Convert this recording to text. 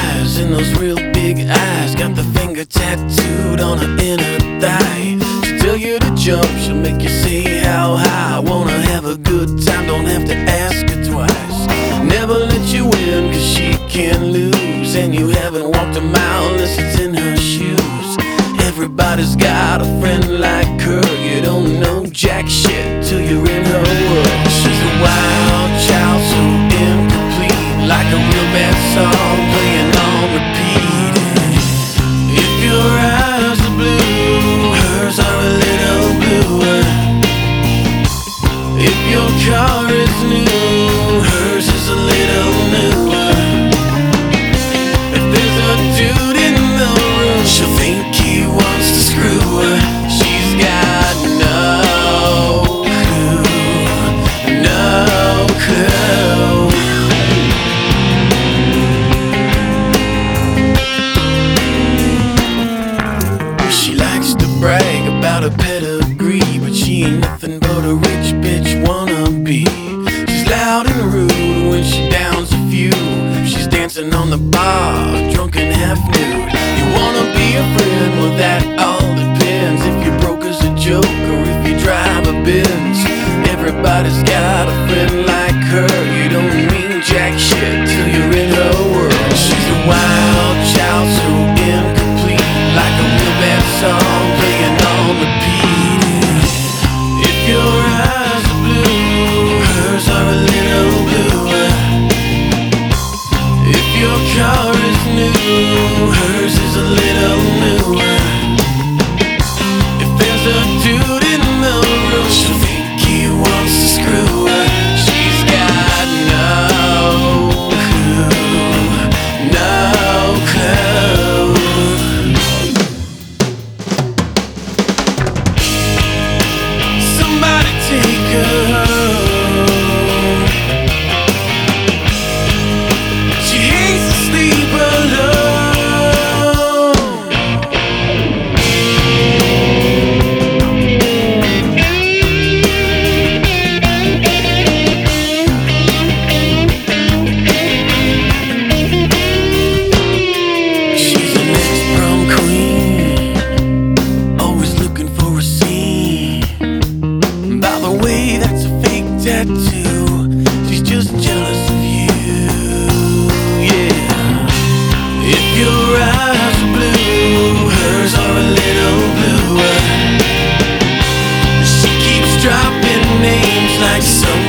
size and those real big eyes. Got the finger tattooed on her inner thigh. She'll tell you to jump, she'll make you say how high. Wanna have a good time, don't have to ask her twice. Never let you win, cause she can lose. And you haven't walked a mile unless it's in her shoes. Everybody's got a friend like her. You don't know jack shit till you're in her world. She's a wild child, so incomplete, like a real bad song playing on repeat. If your eyes are blue, hers are a little bluer. If your car is new, hers is a little newer. If there's a dude in the room, she'll think he wants to screw her. She's got no clue, no clue. She likes to brag about her pedigree, but she ain't nothing but a rich bitch wannabe. She's loud and rude when she downs a few. She's dancing on the bar, drunk and half nude. You wanna be a friend? Well, that all depends. If you're broke as a joke or if you drive a Benz. Everybody's got a friend like her. You don't mean jack shit till you're in her world. She's a wild child, so incomplete, like a real bad song playing on repeat. If your eyes are blue, hers are a little bluer. If your car is new, hers is a little newer. If there's a dude in the room, she'll think he wants to screw her. She's got no clue, no clue. Somebody take her home. She hates to sleep alone. She's an ex-prom queen, always looking for a scene. By the way, that's a fake tattoo. She's just jealous of you, yeah. If your eyes are blue, hers are a little bluer. She keeps dropping names like some